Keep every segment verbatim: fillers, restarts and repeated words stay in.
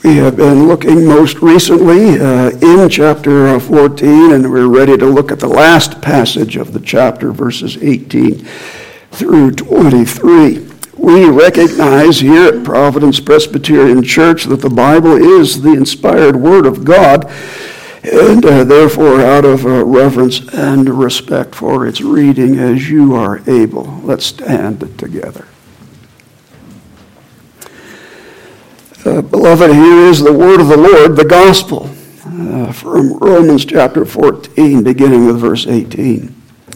We have been looking most recently uh, in chapter fourteen, and we're ready to look at the last passage of the chapter, verses eighteen through twenty-three. We recognize here at Providence Presbyterian Church that the Bible is the inspired Word of God, and uh, therefore out of uh, reverence and respect for its reading as you are able, let's stand together. Uh, beloved, here is the word of the Lord, the gospel, uh, from Romans chapter fourteen, beginning with verse eighteen.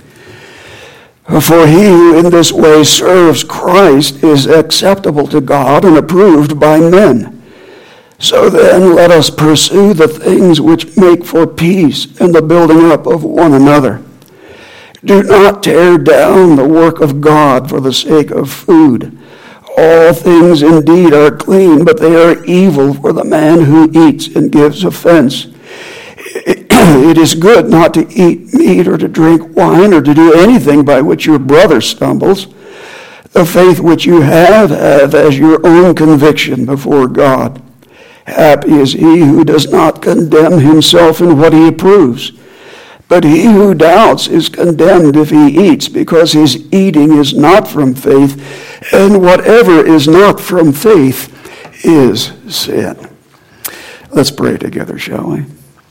For he who in this way serves Christ is acceptable to God and approved by men. So then let us pursue the things which make for peace and the building up of one another. Do not tear down the work of God for the sake of food. All things indeed are clean, but they are evil for the man who eats and gives offense. It is good not to eat meat or to drink wine or to do anything by which your brother stumbles. The faith which you have, have as your own conviction before God. Happy is he who does not condemn himself in what he approves. But he who doubts is condemned if he eats, because his eating is not from faith, and whatever is not from faith is sin. Let's pray together, shall we?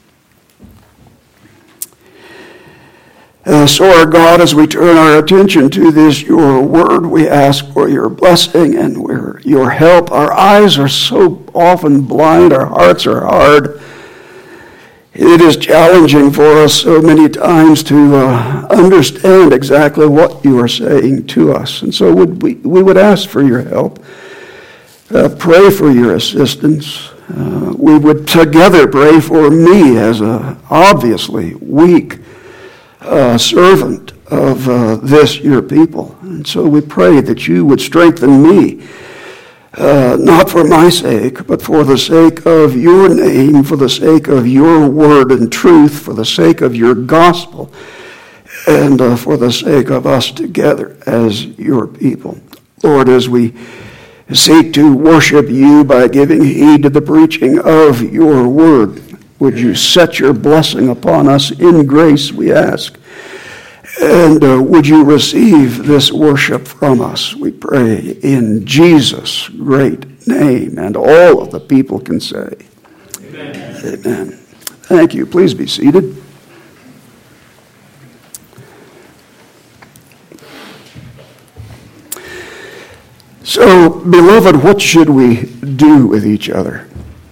Uh, so, our God, as we turn our attention to this, your word, we ask for your blessing and your help. Our eyes are so often blind, our hearts are hard. It is challenging for us so many times to uh, understand exactly what you are saying to us. And so would we, we would ask for your help, uh, pray for your assistance. Uh, we would together pray for me as a obviously weak uh, servant of uh, this, your people. And so we pray that you would strengthen me. Uh, not for my sake, but for the sake of your name, for the sake of your word and truth, for the sake of your gospel, and uh, for the sake of us together as your people. Lord, as we seek to worship you by giving heed to the preaching of your word, would you set your blessing upon us in grace, we ask. And uh, would you receive this worship from us, we pray, in Jesus' great name. And all of the people can say, Amen. Amen. Thank you. Please be seated. So, beloved, what should we do with each other?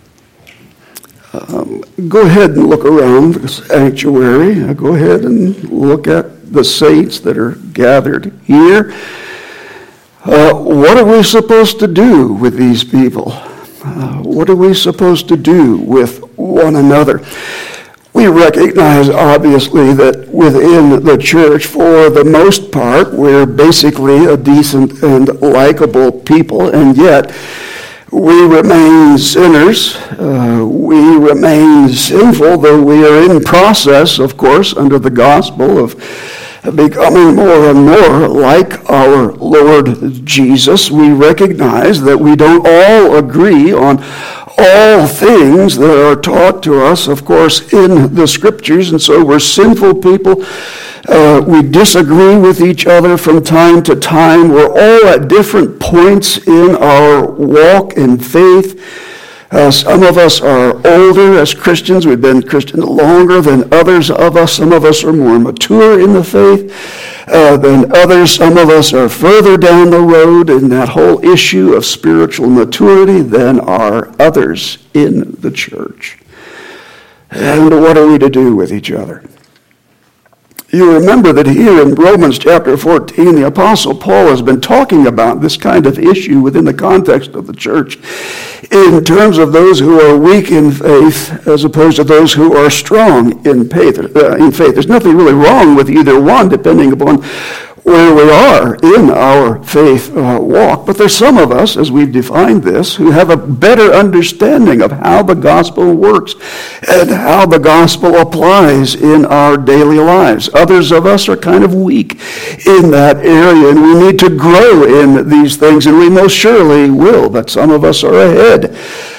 Um, go ahead and look around the sanctuary. Uh, go ahead and look at the saints that are gathered here. Uh, what are we supposed to do with these people? Uh, what are we supposed to do with one another? We recognize, obviously, that within the church, for the most part, we're basically a decent and likable people, and yet we remain sinners. Uh, we remain sinful, though we are in process, of course, under the gospel of becoming more and more like our Lord Jesus. We recognize that we don't all agree on all things that are taught to us, of course, in the Scriptures, and so we're sinful people. Uh, we disagree with each other from time to time. We're all at different points in our walk in faith. Uh, some of us are older as Christians. We've been Christian longer than others of us. Some of us are more mature in the faith uh, than others. Some of us are further down the road in that whole issue of spiritual maturity than are others in the church. And what are we to do with each other? You remember that here in Romans chapter fourteen, the Apostle Paul has been talking about this kind of issue within the context of the church in terms of those who are weak in faith as opposed to those who are strong in faith. Uh, in faith. There's nothing really wrong with either one, depending upon where we are in our faith uh, walk. But there's some of us, as we've defined this, who have a better understanding of how the gospel works and how the gospel applies in our daily lives. Others of us are kind of weak in that area, and we need to grow in these things, and we most surely will, but some of us are ahead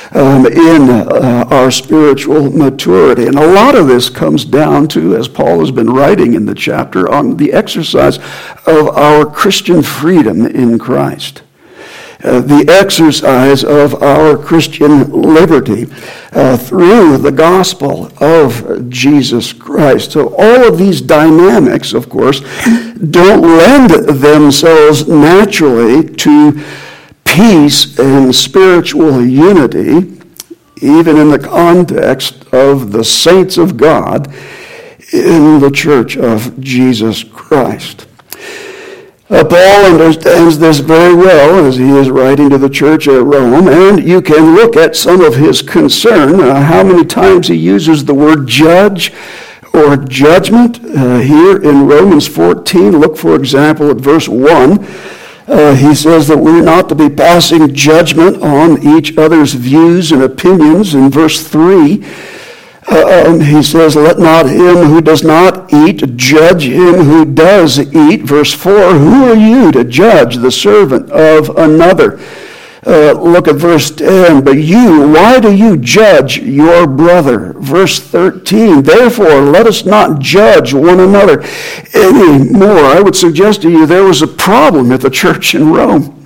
um, in uh, our spiritual maturity. And a lot of this comes down to, as Paul has been writing in the chapter, on the exercise of our Christian freedom in Christ. Uh, the exercise of our Christian liberty uh, through the gospel of Jesus Christ. So all of these dynamics, of course, don't lend themselves naturally to peace and spiritual unity, even in the context of the saints of God in the church of Jesus Christ. Uh, Paul understands this very well as he is writing to the church at Rome, and you can look at some of his concern, uh, how many times he uses the word judge or judgment. Uh, here in Romans fourteen, look for example at verse one. Uh, he says that we're not to be passing judgment on each other's views and opinions. In verse three, Uh, um, he says, let not him who does not eat judge him who does eat. Verse four, who are you to judge the servant of another? Uh, look at verse ten, but you, why do you judge your brother? Verse thirteen, therefore let us not judge one another anymore. I would suggest to you there was a problem at the church in Rome.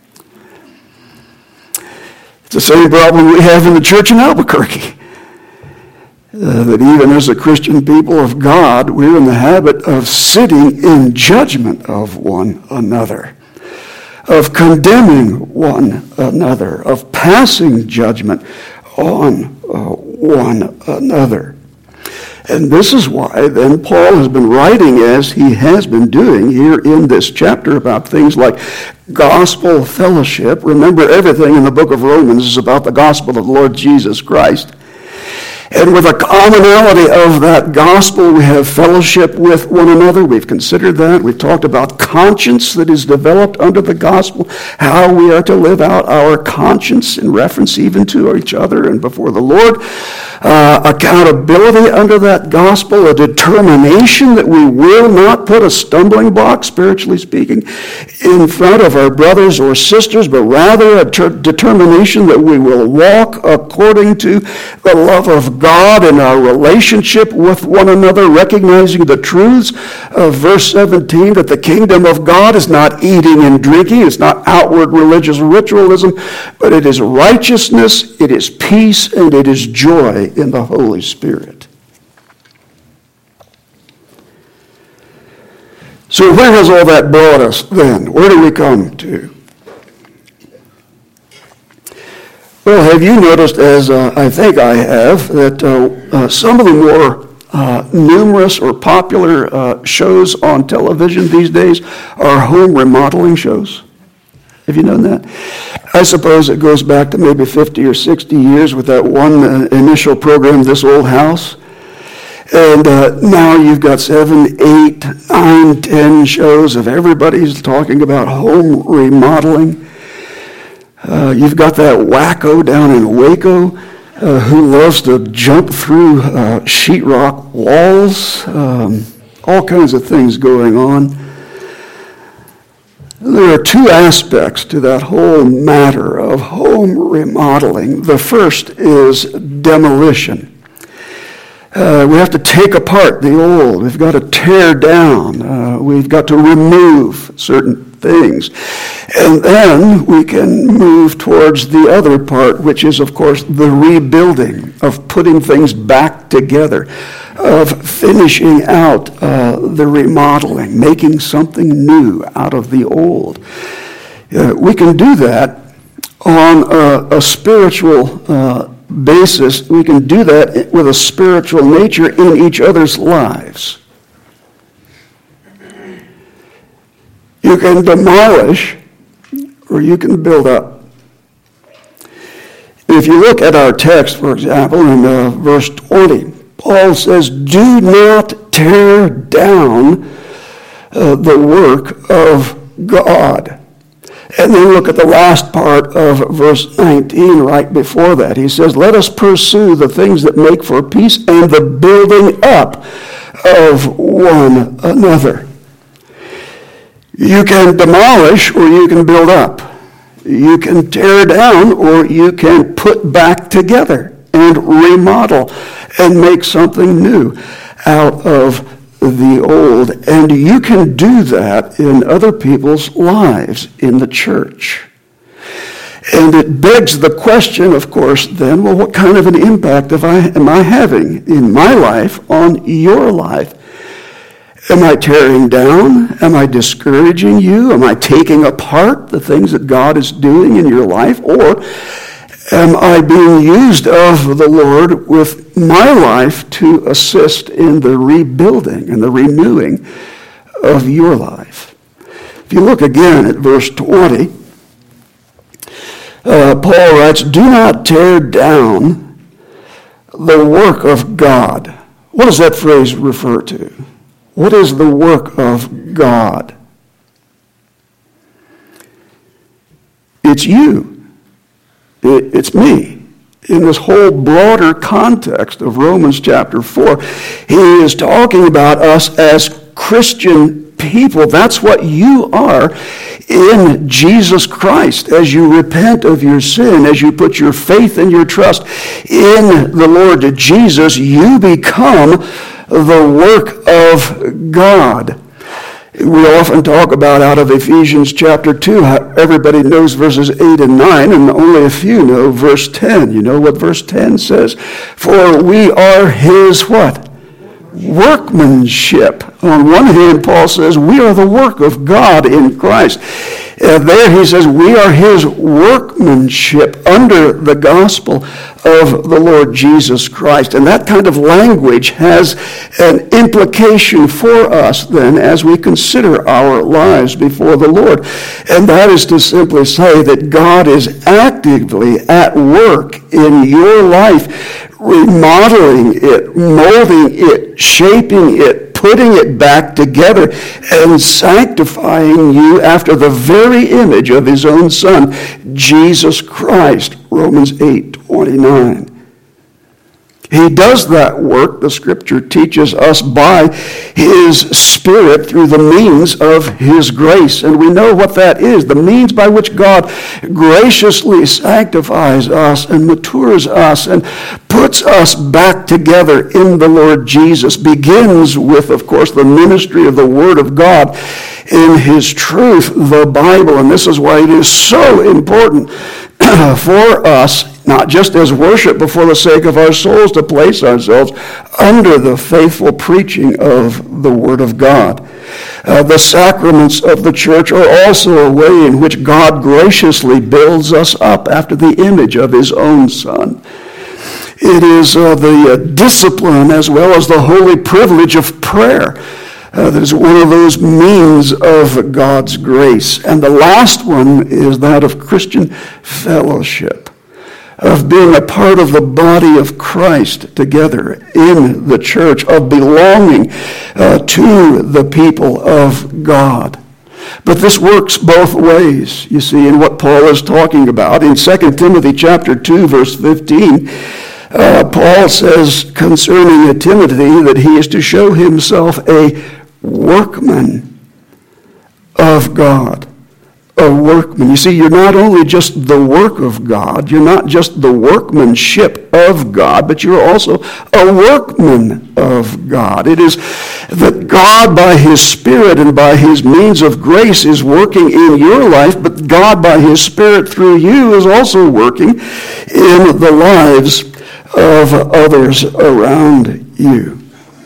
It's the same problem we have in the church in Albuquerque. Uh, that even as a Christian people of God, we're in the habit of sitting in judgment of one another, of condemning one another, of passing judgment on uh, one another. And this is why then Paul has been writing as he has been doing here in this chapter about things like gospel fellowship. Remember, everything in the book of Romans is about the gospel of the Lord Jesus Christ. And with a commonality of that gospel, we have fellowship with one another. We've considered that. We've talked about conscience that is developed under the gospel, how we are to live out our conscience in reference even to each other and before the Lord. Uh, accountability under that gospel, a determination that we will not put a stumbling block, spiritually speaking, in front of our brothers or sisters, but rather a ter- determination that we will walk according to the love of God in our relationship with one another, recognizing the truths of verse seventeen, that the kingdom of God is not eating and drinking, it's not outward religious ritualism, but it is righteousness, it is peace, and it is joy in the Holy Spirit. So where has all that brought us then? Where do we come to? Well, have you noticed, as uh, I think I have, that uh, uh, some of the more uh, numerous or popular uh, shows on television these days are home remodeling shows? Have you known that? I suppose it goes back to maybe fifty or sixty years with that one uh, initial program, This Old House. And uh, now you've got seven, eight, nine, ten shows of everybody's talking about home remodeling. Uh, you've got that wacko down in Waco uh, who loves to jump through uh, sheetrock walls. Um, all kinds of things going on. There are two aspects to that whole matter of home remodeling. The first is demolition. Uh, we have to take apart the old. We've got to tear down. Uh, we've got to remove certain things. And then we can move towards the other part, which is, of course, the rebuilding, of putting things back together, of finishing out uh, the remodeling, making something new out of the old. Uh, we can do that on a, a spiritual uh, basis. We can do that with a spiritual nature in each other's lives. You can demolish or you can build up. If you look at our text, for example, in uh, verse twenty, Paul says, do not tear down uh, the work of God. And then look at the last part of verse nineteen right before that. He says, let us pursue the things that make for peace and the building up of one another. You can demolish or you can build up. You can tear down or you can put back together and remodel and make something new out of the old. And you can do that in other people's lives in the church. And it begs the question, of course, then, well, what kind of an impact have I, am I having in my life on your life? Am I tearing down? Am I discouraging you? Am I taking apart the things that God is doing in your life? Or am I being used of the Lord with my life to assist in the rebuilding and the renewing of your life? If you look again at verse twenty, uh, Paul writes, "Do not tear down the work of God." What does that phrase refer to? What is the work of God? It's you. It, it's me. In this whole broader context of Romans chapter four, he is talking about us as Christian people. That's what you are in Jesus Christ. As you repent of your sin, as you put your faith and your trust in the Lord Jesus, you become the work of God. We often talk about out of Ephesians chapter two, how everybody knows verses eight and nine, and only a few know verse ten. You know what verse ten says? For we are his what? Workmanship. On one hand, Paul says, we are the work of God in Christ. And there he says, we are his workmanship under the gospel of the Lord Jesus Christ. And that kind of language has an implication for us then as we consider our lives before the Lord. And that is to simply say that God is actively at work in your life, remodeling it, molding it, shaping it, putting it back together, and sanctifying you after the very image of his own Son, Jesus Christ. Romans eight twenty-nine. He does that work, the Scripture teaches us, by his Spirit through the means of his grace. And we know what that is, the means by which God graciously sanctifies us and matures us and puts us back together in the Lord Jesus. Begins with, of course, the ministry of the Word of God in his truth, the Bible. And this is why it is so important for us, not just as worship, but for the sake of our souls, to place ourselves under the faithful preaching of the Word of God. Uh, the sacraments of the church are also a way in which God graciously builds us up after the image of his own Son. It is uh, the uh, discipline as well as the holy privilege of prayer Uh, that is one of those means of God's grace. And the last one is that of Christian fellowship, of being a part of the body of Christ together in the church, of belonging uh, to the people of God. But this works both ways, you see, in what Paul is talking about. In Second Timothy chapter two, verse fifteen, uh, Paul says concerning Timothy that he is to show himself a workman of God. A workman. You see, you're not only just the work of God, you're not just the workmanship of God, but you're also a workman of God. It is that God, by his Spirit and by his means of grace, is working in your life, but God, by his Spirit through you, is also working in the lives of others around you.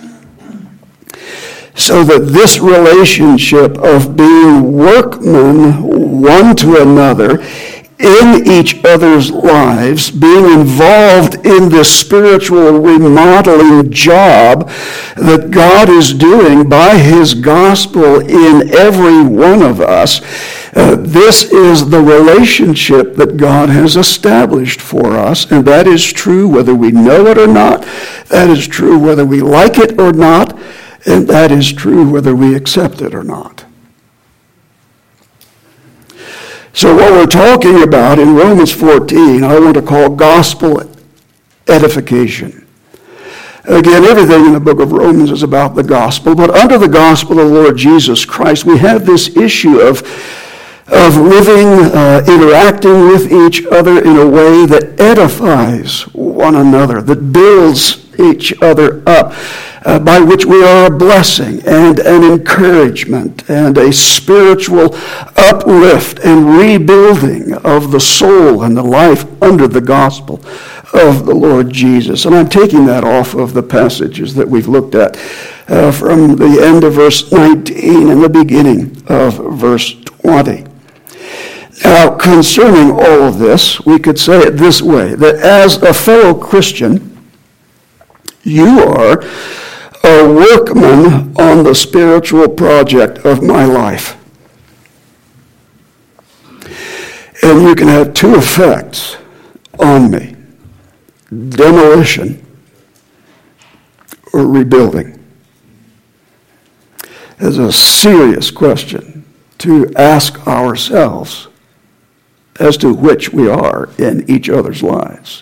So that this relationship of being workmen one to another in each other's lives, being involved in this spiritual remodeling job that God is doing by his gospel in every one of us, uh, this is the relationship that God has established for us. And that is true whether we know it or not. That is true whether we like it or not. And that is true whether we accept it or not. So what we're talking about in Romans fourteen, I want to call gospel edification. Again, everything in the book of Romans is about the gospel, but under the gospel of the Lord Jesus Christ, we have this issue of of living, uh, interacting with each other in a way that edifies one another, that builds each other up, uh, by which we are a blessing and an encouragement and a spiritual uplift and rebuilding of the soul and the life under the gospel of the Lord Jesus. And I'm taking that off of the passages that we've looked at uh, from the end of verse nineteen and the beginning of verse twenty. Now, concerning all of this, we could say it this way, that as a fellow Christian, you are a workman on the spiritual project of my life. And you can have two effects on me: demolition or rebuilding. It's a serious question to ask ourselves as to which we are in each other's lives.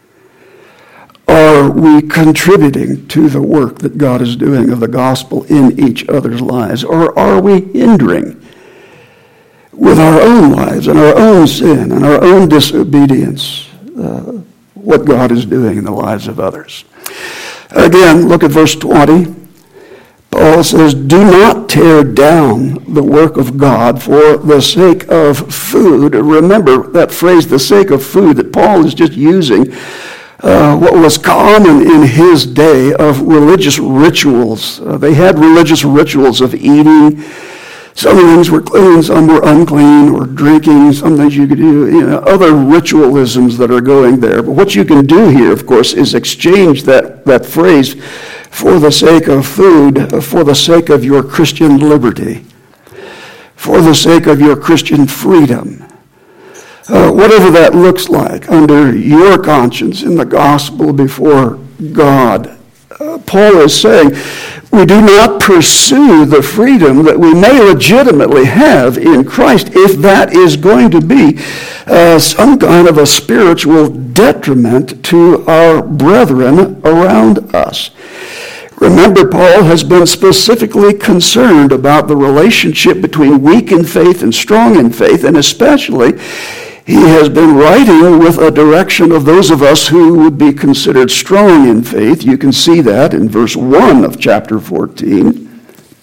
Are we contributing to the work that God is doing of the gospel in each other's lives, or are we hindering with our own lives and our own sin and our own disobedience uh, what God is doing in the lives of others? Again, look at verse twenty. Paul says, "Do not tear down the work of God for the sake of food." Remember that phrase, the sake of food, that Paul is just using uh, what was common in his day of religious rituals. Uh, they had religious rituals of eating. Some things were clean, some were unclean, or drinking. Some things you could do, you know, other ritualisms that are going there. But what you can do here, of course, is exchange that, that phrase for the sake of food, for the sake of your Christian liberty, for the sake of your Christian freedom. Uh, whatever that looks like under your conscience in the gospel before God. Uh, Paul is saying, we do not pursue the freedom that we may legitimately have in Christ if that is going to be uh, some kind of a spiritual detriment to our brethren around us. Remember, Paul has been specifically concerned about the relationship between weak in faith and strong in faith, and especially he has been writing with a direction of those of us who would be considered strong in faith. You can see that in verse one of chapter fourteen.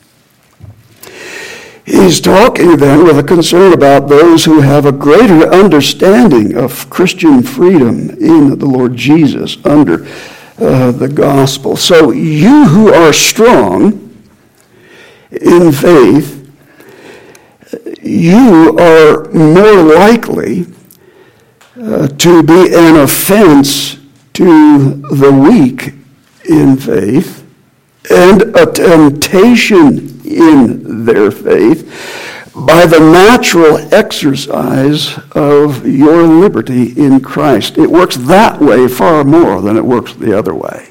He's talking then with a concern about those who have a greater understanding of Christian freedom in the Lord Jesus under uh, the gospel. So you who are strong in faith, you are more likely uh, to be an offense to the weak in faith and a temptation in their faith by the natural exercise of your liberty in Christ. It works that way far more than it works the other way.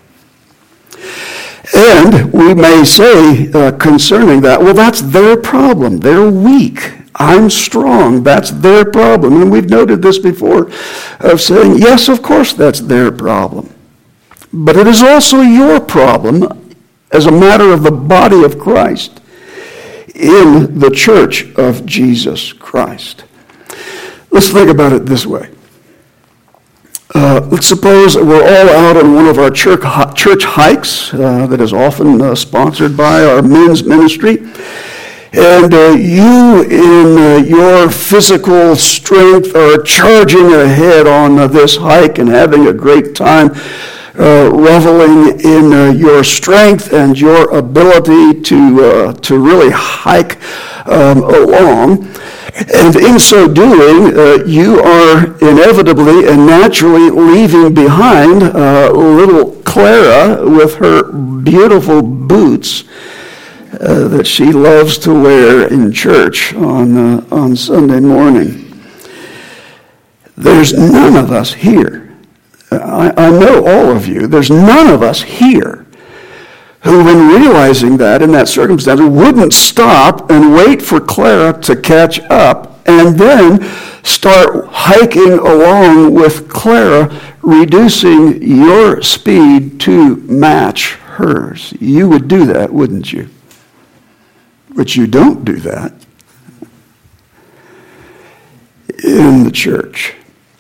And we may say uh, concerning that, well, that's their problem. They're weak. I'm strong. That's their problem. And we've noted this before of saying, yes, of course, that's their problem. But it is also your problem as a matter of the body of Christ in the church of Jesus Christ. Let's think about it this way. Uh, let's suppose we're all out on one of our church, church hikes uh, that is often uh, sponsored by our men's ministry. And uh, you, in uh, your physical strength, are charging ahead on uh, this hike and having a great time, uh, reveling in uh, your strength and your ability to uh, to really hike um, along. And in so doing, uh, you are inevitably and naturally leaving behind uh, little Clara with her beautiful boots uh, that she loves to wear in church on uh, on Sunday morning. There's none of us here. I, I know all of you. There's none of us here who, when realizing that in that circumstance, wouldn't stop and wait for Clara to catch up and then start hiking along with Clara, reducing your speed to match hers. You would do that, wouldn't you? But you don't do that. in the church,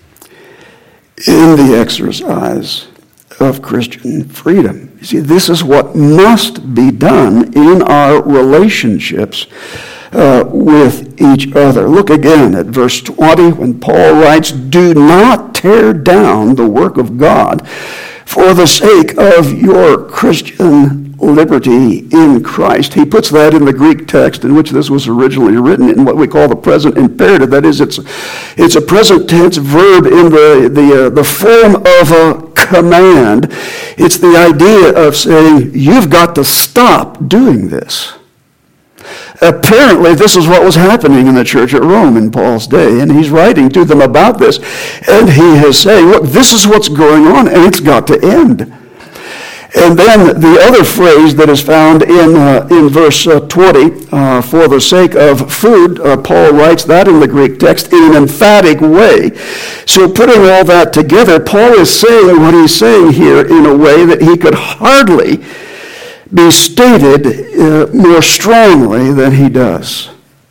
in the exercise of Christian freedom. You see, this is what must be done in our relationships uh, with each other. Look again at verse twenty when Paul writes, "Do not tear down the work of God for the sake of your Christian liberty in Christ." He puts that in the Greek text in which this was originally written in what we call the present imperative. That is, it's it's a present tense verb in the the uh, the form of a command. It's the idea of saying, you've got to stop doing this. Apparently, this is what was happening in the church at Rome in Paul's day, and he's writing to them about this, and he is saying, look, this is what's going on, and it's got to end. And then the other phrase that is found in uh, in verse uh, twenty, uh, for the sake of food, uh, Paul writes that in the Greek text in an emphatic way. So putting all that together, Paul is saying what he's saying here in a way that he could hardly be stated uh, more strongly than he does.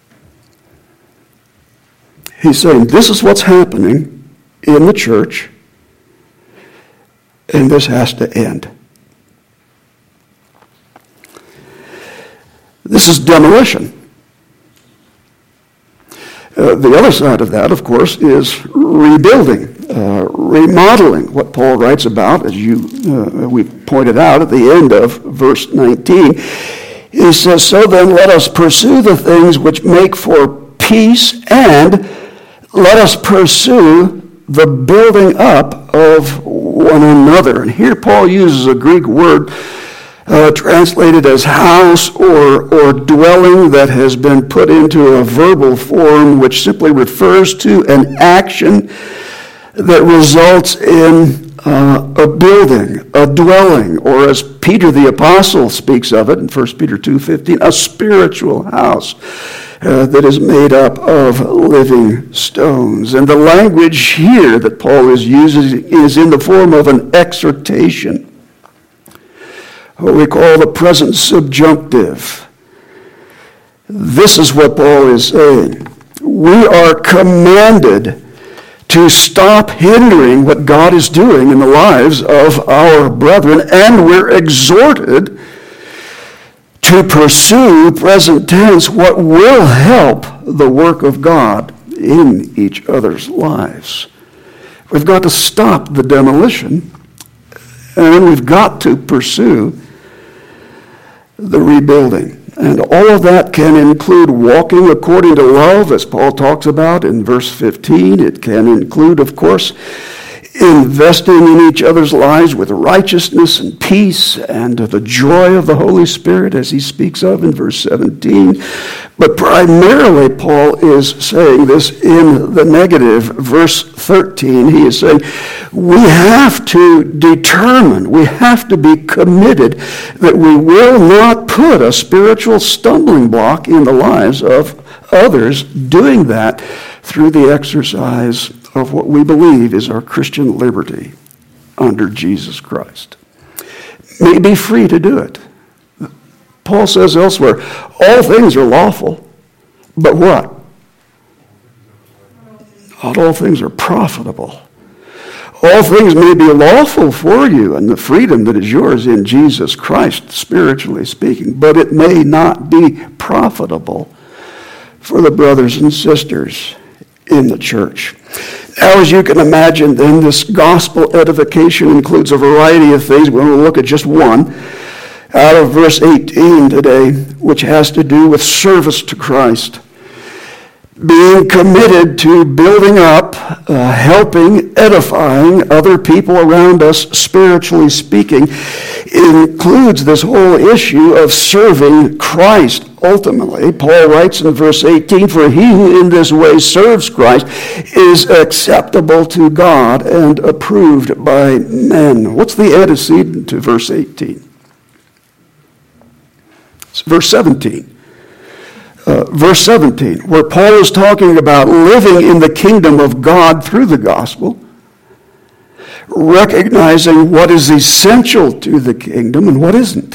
He's saying this is what's happening in the church, and this has to end. This is demolition. Uh, the other side of that, of course, is rebuilding, uh, remodeling, what Paul writes about, as you uh, we pointed out at the end of verse nineteen. He says, "So then let us pursue the things which make for peace, and let us pursue the building up of one another." And here Paul uses a Greek word Uh, translated as house or, or dwelling that has been put into a verbal form which simply refers to an action that results in uh, a building, a dwelling, or as Peter the Apostle speaks of it in First Peter two fifteen, a spiritual house uh, that is made up of living stones. And the language here that Paul is using is in the form of an exhortation, what we call the present subjunctive. This is what Paul is saying. We are commanded to stop hindering what God is doing in the lives of our brethren, and we're exhorted to pursue, present tense, what will help the work of God in each other's lives. We've got to stop the demolition, and we've got to pursue the rebuilding. And all of that can include walking according to love, as Paul talks about in verse fifteen. It can include, of course, investing in each other's lives with righteousness and peace and the joy of the Holy Spirit, as he speaks of in verse seventeen. But primarily, Paul is saying this in the negative. Verse thirteen, he is saying, we have to determine, we have to be committed that we will not put a spiritual stumbling block in the lives of others, doing that through the exercise of what we believe is our Christian liberty under Jesus Christ. May be free to do it. Paul says elsewhere, all things are lawful, but what? Not all things are profitable. All things may be lawful for you and the freedom that is yours in Jesus Christ, spiritually speaking, but it may not be profitable for the brothers and sisters in the church. Now, as you can imagine, then, this gospel edification includes a variety of things. We're going to look at just one out of verse eighteen today, which has to do with service to Christ. Being committed to building up, uh, helping, edifying other people around us, spiritually speaking, includes this whole issue of serving Christ. Ultimately, Paul writes in verse eighteen, for he who in this way serves Christ is acceptable to God and approved by men. What's the antecedent to verse eighteen? It's verse seventeen. Uh, verse seventeen, where Paul is talking about living in the kingdom of God through the gospel, recognizing what is essential to the kingdom and what isn't.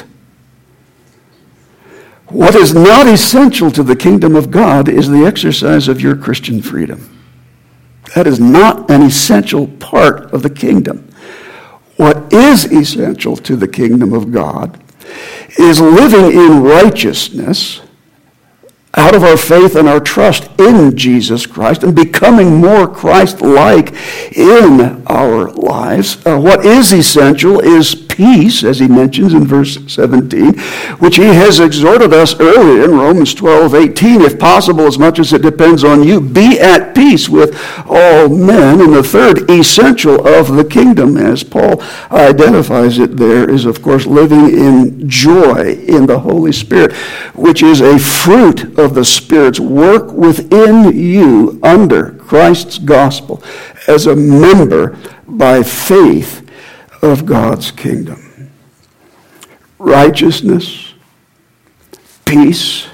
What is not essential to the kingdom of God is the exercise of your Christian freedom. That is not an essential part of the kingdom. What is essential to the kingdom of God is living in righteousness out of our faith and our trust in Jesus Christ and becoming more Christ-like in our lives. Uh, what is essential is peace, as he mentions in verse seventeen, which he has exhorted us earlier in Romans twelve eighteen, if possible, as much as it depends on you, be at peace with all men. And the third essential of the kingdom, as Paul identifies it there, is, of course, living in joy in the Holy Spirit, which is a fruit of the Spirit's work within you under Christ's gospel as a member by faith of God's kingdom. Righteousness, peace,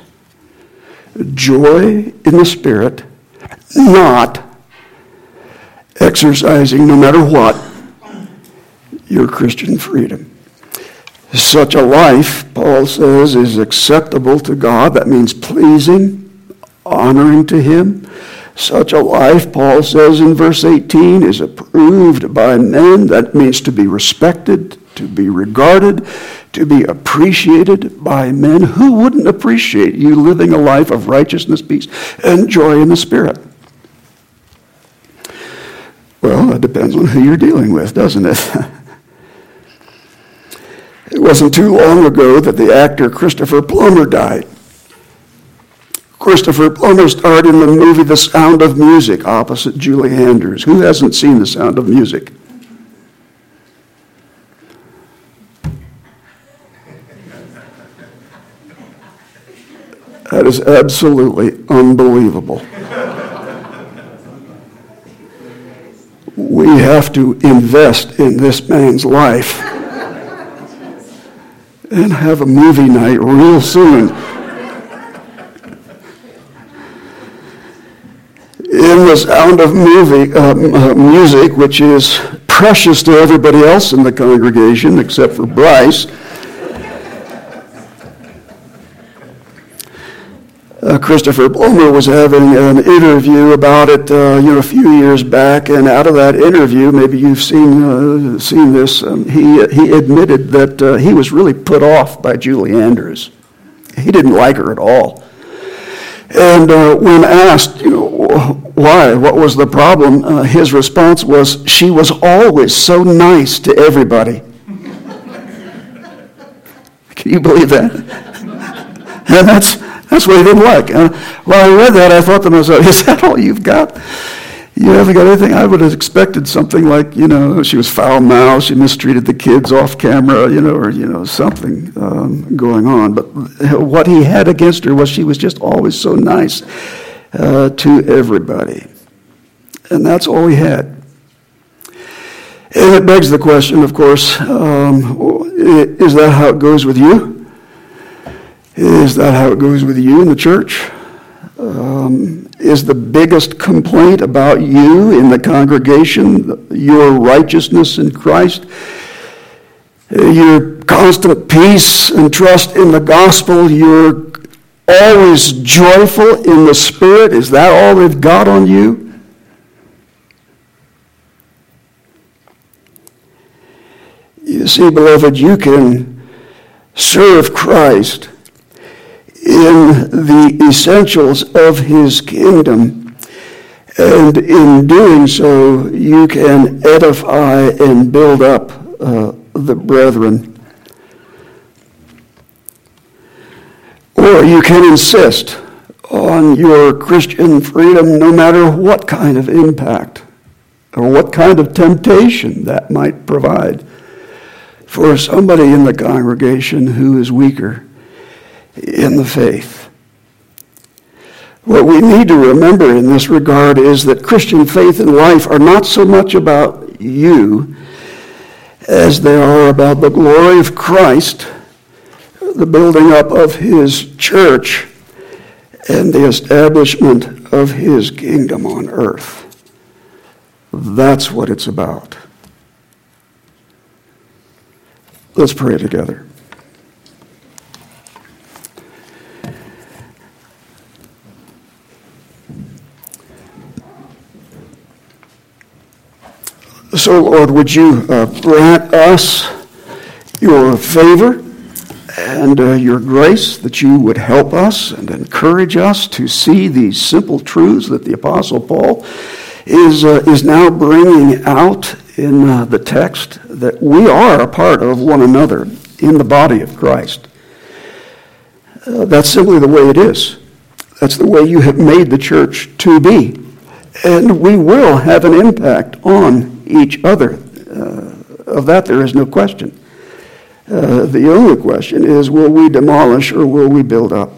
joy in the Spirit, not exercising, no matter what, your Christian freedom. Such a life, Paul says, is acceptable to God. That means pleasing, honoring to him. Such a life, Paul says in verse eighteen, is approved by men. That means to be respected, to be regarded, to be appreciated by men. Who wouldn't appreciate you living a life of righteousness, peace, and joy in the Spirit? Well, it depends on who you're dealing with, doesn't it? It wasn't too long ago that the actor Christopher Plummer died. Christopher Plummer starred in the movie The Sound of Music opposite Julie Andrews. Who hasn't seen The Sound of Music? That is absolutely unbelievable. We have to invest in this man's life and have a movie night real soon. In The Sound of movie, um, uh, Music, which is precious to everybody else in the congregation except for Bryce, Uh, Christopher Plummer was having an interview about it, uh, you know, a few years back, and out of that interview, maybe you've seen uh, seen this. Um, he he admitted that uh, he was really put off by Julie Andrews. He didn't like her at all. And uh, when asked, you know, why, what was the problem, uh, his response was, "She was always so nice to everybody." Can you believe that? And that's. That's what he didn't like. Uh, while I read that, I thought to myself, is that all you've got? You haven't got anything? I would have expected something like, you know, she was foul-mouthed, she mistreated the kids off camera, you know, or, you know, something um, going on. But what he had against her was she was just always so nice uh, to everybody. And that's all he had. And it begs the question, of course, um, is that how it goes with you? Is that how it goes with you in the church? Um, is the biggest complaint about you in the congregation your righteousness in Christ? Your constant peace and trust in the gospel? You're always joyful in the Spirit? Is that all they've got on you? You see, beloved, you can serve Christ in the essentials of his kingdom, and in doing so, you can edify and build up uh, the brethren. Or you can insist on your Christian freedom no matter what kind of impact or what kind of temptation that might provide for somebody in the congregation who is weaker in the faith. What we need to remember in this regard is that Christian faith and life are not so much about you as they are about the glory of Christ, the building up of his church, and the establishment of his kingdom on earth. That's what it's about. Let's pray together. So, Lord, would you uh, grant us your favor and uh, your grace, that you would help us and encourage us to see these simple truths that the Apostle Paul is, uh, is now bringing out in uh, the text, that we are a part of one another in the body of Christ. Uh, that's simply the way it is. That's the way you have made the church to be. And we will have an impact on each other. Uh, of that there is no question. Uh, the only question is, will we demolish or will we build up?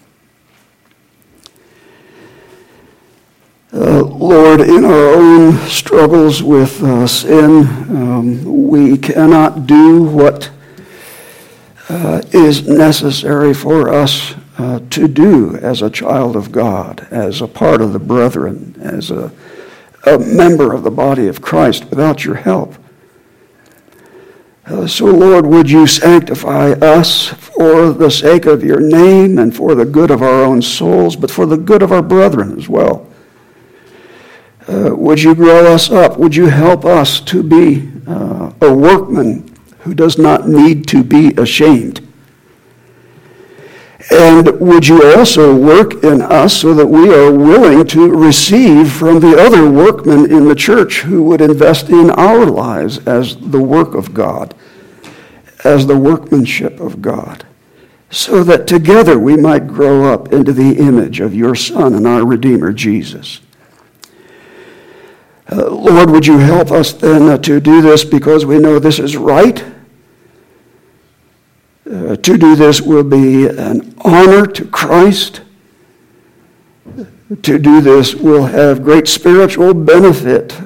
Uh, Lord, in our own struggles with uh, sin, um, we cannot do what uh, is necessary for us uh, to do as a child of God, as a part of the brethren, as a, a member of the body of Christ without your help. Uh, so, Lord, would you sanctify us for the sake of your name and for the good of our own souls, but for the good of our brethren as well. Uh, would you grow us up? Would you help us to be uh, a workman who does not need to be ashamed? And would you also work in us so that we are willing to receive from the other workmen in the church who would invest in our lives as the work of God, as the workmanship of God, so that together we might grow up into the image of your Son and our Redeemer, Jesus. Uh, Lord, would you help us then uh, to do this because we know this is right? Uh, to do this will be an honor to Christ. To do this will have great spiritual benefit